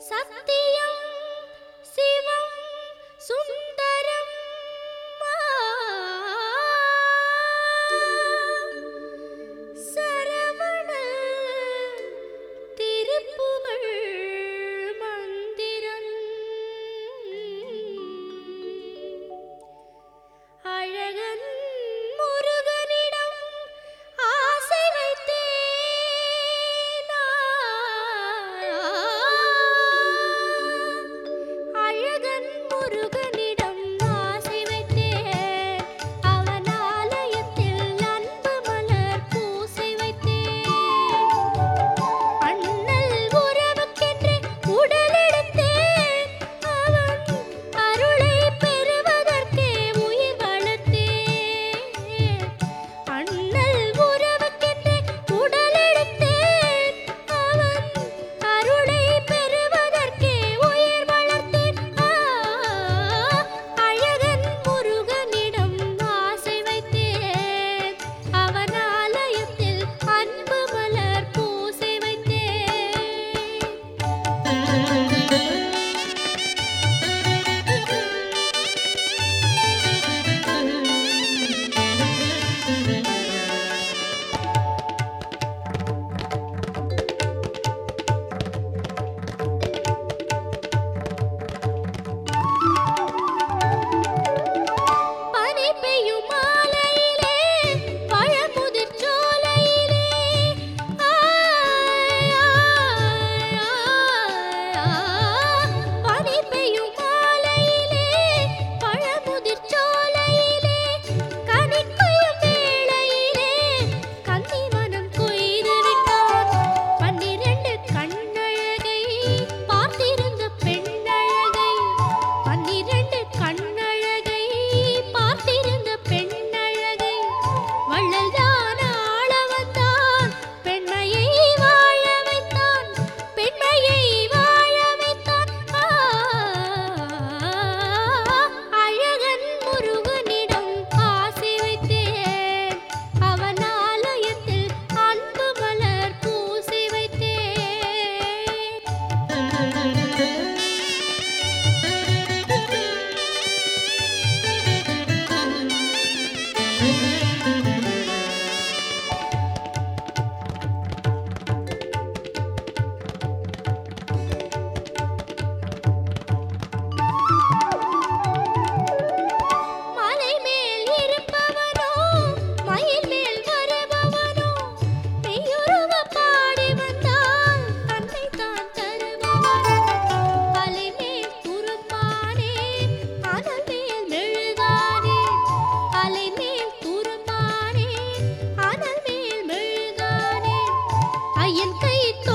சத்தியம் சிவம் சுந்தரம் சரவண திருப்புகழ் மந்திரம் அழகன் முருகனிடம் ஆசை வைத்தேன் அழகன் முருகனிடம் ஆசை வைத்தேன் அவன் ஆலயத்தில் அன்பு மலர் பூசை வைத்தேன் அண்ணல் உறவுக்கென்று உடலெடுத்தேன் அவன் அருளை பெறுவதற்கே உயிர் வளர்த்தேன் அண்ணல் உறவுக்கென்று உடலெடுத்தேன் அவன் அருளை பெறுவதற்கே உயிர் வளர்த்தேன் அழகன் முருகனிடம் ஆசை வைத்தேன் அவன் ஆலயத்தில் அன்பு மலர் பூசை பனி பெய்யும் மாலையிலே பழமுதிர் சோலையிலே பனி பெய்யும் மாலையிலே பழமுதிர் சோலையிலே கனிக்கையும் வேளையிலே கன்னிமனம் கொய்து விட்டான் 12 கண்ணழகை பார்த்திருந்த பெண்ணழகை 12 கண்ணழகை பார்த்திருந்த பெண்ணழகை வள்ளல்தான் ஆள வந்தான் பெண்மையை வாழ வைத்தான் பெண்மையை வாழ வைத்தான் அழகன் முருகனிடம் ஆசை வைத்தேன் அவன் ஆலயத்தில் அன்பு மலர் பூசை மலை மேல் இருப்பவனோ மயில் மேல் வருபவனோ மெய்யுருக பாடி வந்தால் தன்னை தான் தருபவனோ அலை மேல் குறும்பானே அனல் மேல் மெழுகானே அலை மேல் குறும்பானே அனல் மேல் மெழுகானே ஐயன் கை